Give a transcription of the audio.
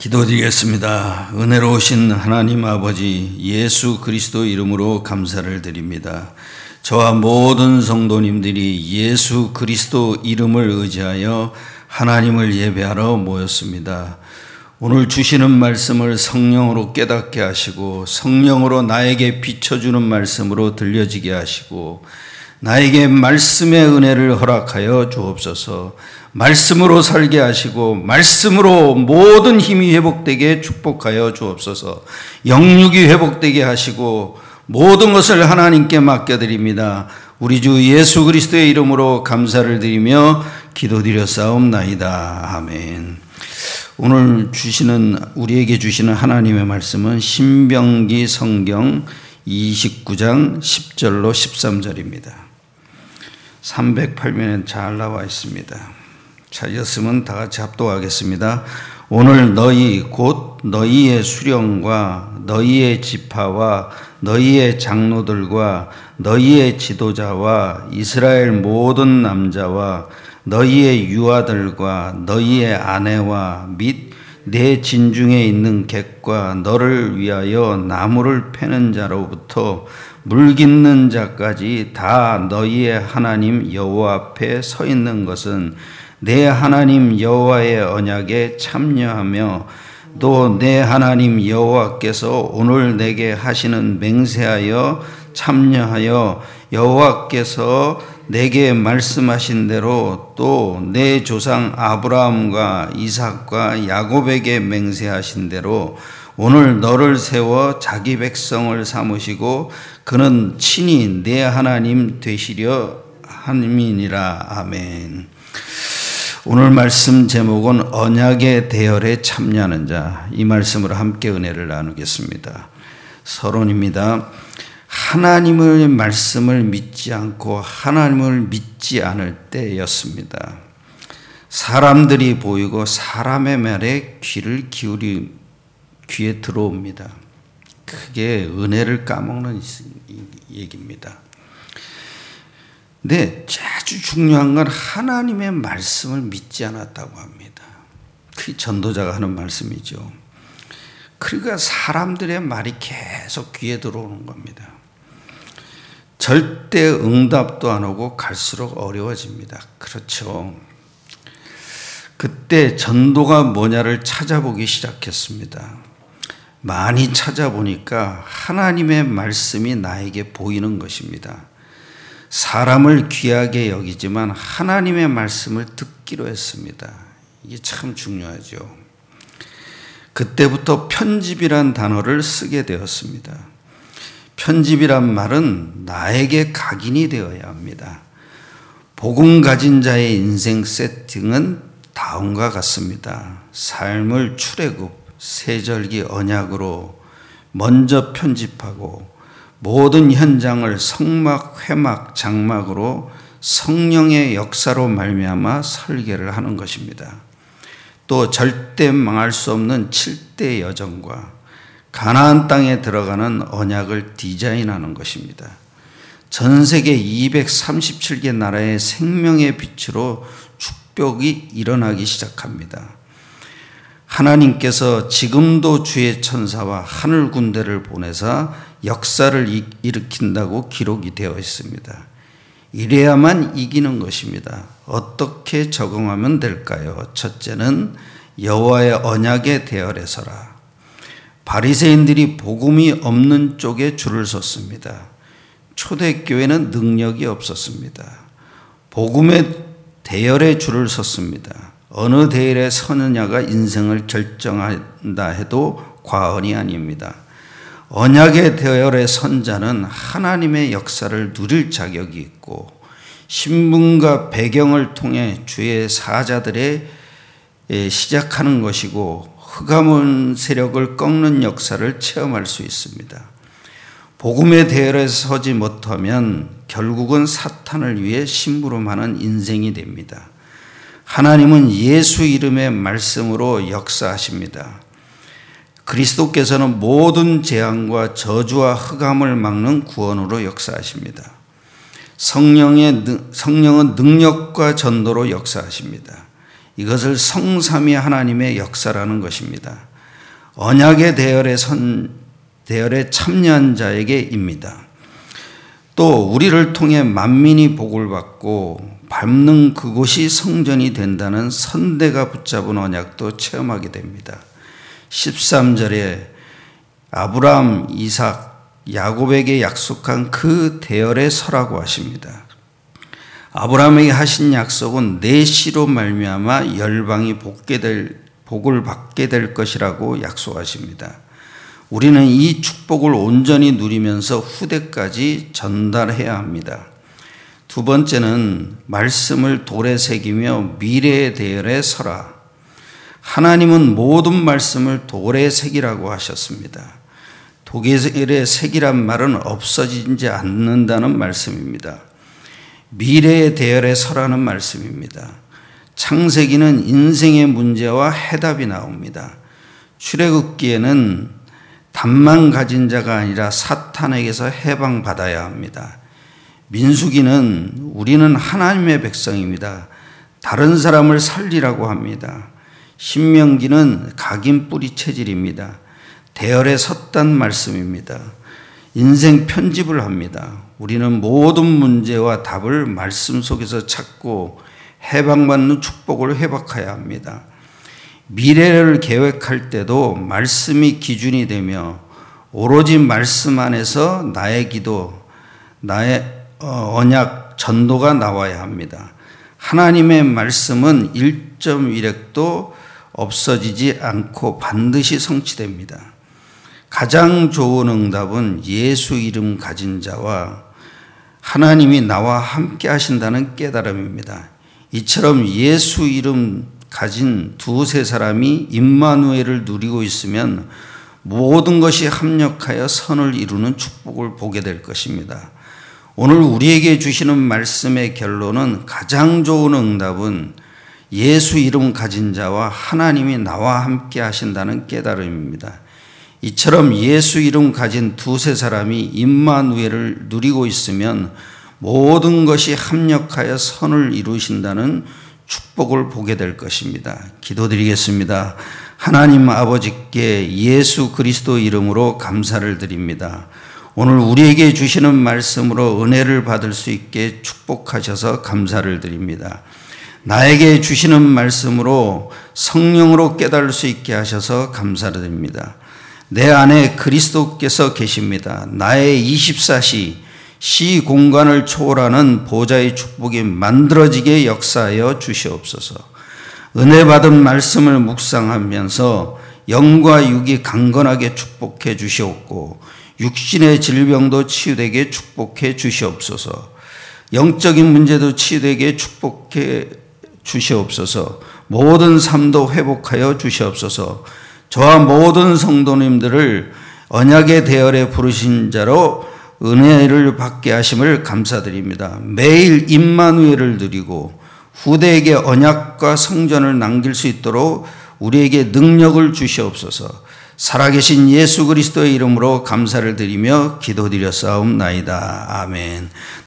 기도드리겠습니다. 은혜로우신 하나님 아버지 예수 그리스도 이름으로 감사를 드립니다. 저와 모든 성도님들이 예수 그리스도 이름을 의지하여 하나님을 예배하러 모였습니다. 오늘 주시는 말씀을 성령으로 깨닫게 하시고 성령으로 나에게 비춰주는 말씀으로 들려지게 하시고 나에게 말씀의 은혜를 허락하여 주옵소서. 말씀으로 살게 하시고 말씀으로 모든 힘이 회복되게 축복하여 주옵소서. 영육이 회복되게 하시고 모든 것을 하나님께 맡겨드립니다. 우리 주 예수 그리스도의 이름으로 감사를 드리며 기도드렸사옵나이다. 아멘. 오늘 우리에게 주시는 하나님의 말씀은 신명기 성경 29장 10절로 13절입니다. 308면에 잘 나와 있습니다. 찾았으면 다 같이 합독하겠습니다. 오늘 너희 곧 너희의 수령과 너희의 지파와 너희의 장로들과 너희의 지도자와 이스라엘 모든 남자와 너희의 유아들과 너희의 아내와 및 내 진중에 있는 객과 너를 위하여 나무를 패는 자로부터 물 깃는 자까지 다 너희의 하나님 여호와 앞에 서 있는 것은 내 하나님 여호와의 언약에 참여하며 또 내 하나님 여호와께서 오늘 내게 하시는 맹세하여 참여하여 여호와께서 내게 말씀하신 대로 또 내 조상 아브라함과 이삭과 야곱에게 맹세하신 대로 오늘 너를 세워 자기 백성을 삼으시고 그는 친히 내 하나님 되시려 함이니라. 아멘. 오늘 말씀 제목은 언약의 대열에 참여하는 자. 이 말씀으로 함께 은혜를 나누겠습니다. 서론입니다. 하나님의 말씀을 믿지 않고 하나님을 믿지 않을 때였습니다. 사람들이 보이고 사람의 말에 귀에 들어옵니다. 그게 은혜를 까먹는 얘기입니다. 근데 아주 중요한 건 하나님의 말씀을 믿지 않았다고 합니다. 그게 전도자가 하는 말씀이죠. 그러니까 사람들의 말이 계속 귀에 들어오는 겁니다. 절대 응답도 안 오고 갈수록 어려워집니다. 그렇죠. 그때 전도가 뭐냐를 찾아보기 시작했습니다. 많이 찾아보니까 하나님의 말씀이 나에게 보이는 것입니다. 사람을 귀하게 여기지만 하나님의 말씀을 듣기로 했습니다. 이게 참 중요하죠. 그때부터 편집이란 단어를 쓰게 되었습니다. 편집이란 말은 나에게 각인이 되어야 합니다. 복음 가진 자의 인생 세팅은 다음과 같습니다. 삶을 출애굽, 세절기 언약으로 먼저 편집하고 모든 현장을 성막, 회막, 장막으로 성령의 역사로 말미암아 설계를 하는 것입니다. 또 절대 망할 수 없는 7대 여정과 가나안 땅에 들어가는 언약을 디자인하는 것입니다. 전 세계 237개 나라의 생명의 빛으로 축복이 일어나기 시작합니다. 하나님께서 지금도 주의 천사와 하늘 군대를 보내사 역사를 일으킨다고 기록이 되어 있습니다. 이래야만 이기는 것입니다. 어떻게 적응하면 될까요? 첫째는 여호와의 언약에 대열에 서라. 바리새인들이 복음이 없는 쪽에 줄을 섰습니다. 초대교회는 능력이 없었습니다. 복음의 대열에 줄을 섰습니다. 어느 대열에 서느냐가 인생을 결정한다 해도 과언이 아닙니다. 언약의 대열에 선 자는 하나님의 역사를 누릴 자격이 있고 신분과 배경을 통해 주의 사자들의 시작하는 것이고 흑암은 세력을 꺾는 역사를 체험할 수 있습니다. 복음의 대열에 서지 못하면 결국은 사탄을 위해 심부름하는 인생이 됩니다. 하나님은 예수 이름의 말씀으로 역사하십니다. 그리스도께서는 모든 재앙과 저주와 흑암을 막는 구원으로 역사하십니다. 성령은 능력과 전도로 역사하십니다. 이것을 성삼위 하나님의 역사라는 것입니다. 언약의 대열에 참여한 자에게입니다. 또 우리를 통해 만민이 복을 받고 밟는 그곳이 성전이 된다는 선대가 붙잡은 언약도 체험하게 됩니다. 13절에 아브라함, 이삭, 야곱에게 약속한 그 대열에 서라고 하십니다. 아브라함에게 하신 약속은 내 씨로 말미암아 열방이 복을 받게 될 것이라고 약속하십니다. 우리는 이 축복을 온전히 누리면서 후대까지 전달해야 합니다. 두 번째는 말씀을 돌에 새기며 미래의 대열에 서라. 하나님은 모든 말씀을 돌에 새기라고 하셨습니다. 돌에 새기란 말은 없어지지 않는다는 말씀입니다. 미래의 대열에 서라는 말씀입니다. 창세기는 인생의 문제와 해답이 나옵니다. 출애굽기에는 답만 가진 자가 아니라 사탄에게서 해방받아야 합니다. 민수기는 우리는 하나님의 백성입니다. 다른 사람을 살리라고 합니다. 신명기는 각인 뿌리 체질입니다. 대열에 섰단 말씀입니다. 인생 편집을 합니다. 우리는 모든 문제와 답을 말씀 속에서 찾고 해방받는 축복을 회복해야 합니다. 미래를 계획할 때도 말씀이 기준이 되며 오로지 말씀 안에서 나의 기도, 나의 언약, 전도가 나와야 합니다. 하나님의 말씀은 1.1핵도 없어지지 않고 반드시 성취됩니다. 가장 좋은 응답은 예수 이름 가진 자와 하나님이 나와 함께 하신다는 깨달음입니다. 이처럼 예수 이름 가진 두세 사람이 임마누엘을 누리고 있으면 모든 것이 합력하여 선을 이루는 축복을 보게 될 것입니다. 오늘 우리에게 주시는 말씀의 결론은 가장 좋은 응답은 예수 이름 가진 자와 하나님이 나와 함께 하신다는 깨달음입니다. 이처럼 예수 이름 가진 두세 사람이 임마누엘을 누리고 있으면 모든 것이 합력하여 선을 이루신다는 축복을 보게 될 것입니다. 기도드리겠습니다. 하나님 아버지께 예수 그리스도 이름으로 감사를 드립니다. 오늘 우리에게 주시는 말씀으로 은혜를 받을 수 있게 축복하셔서 감사를 드립니다. 나에게 주시는 말씀으로 성령으로 깨달을 수 있게 하셔서 감사를 드립니다. 내 안에 그리스도께서 계십니다. 나의 24시 시 공간을 초월하는 보좌의 축복이 만들어지게 역사하여 주시옵소서. 은혜 받은 말씀을 묵상하면서 영과 육이 강건하게 축복해 주시옵고 육신의 질병도 치유되게 축복해 주시옵소서. 영적인 문제도 치유되게 축복해 주시옵소서. 모든 삶도 회복하여 주시옵소서. 저와 모든 성도님들을 언약의 대열에 부르신 자로 은혜를 받게 하심을 감사드립니다. 매일 임마누엘을 누리고 후대에게 언약과 성전을 남길 수 있도록 우리에게 능력을 주시옵소서. 살아계신 예수 그리스도의 이름으로 감사를 드리며 기도드렸사옵나이다. 아멘.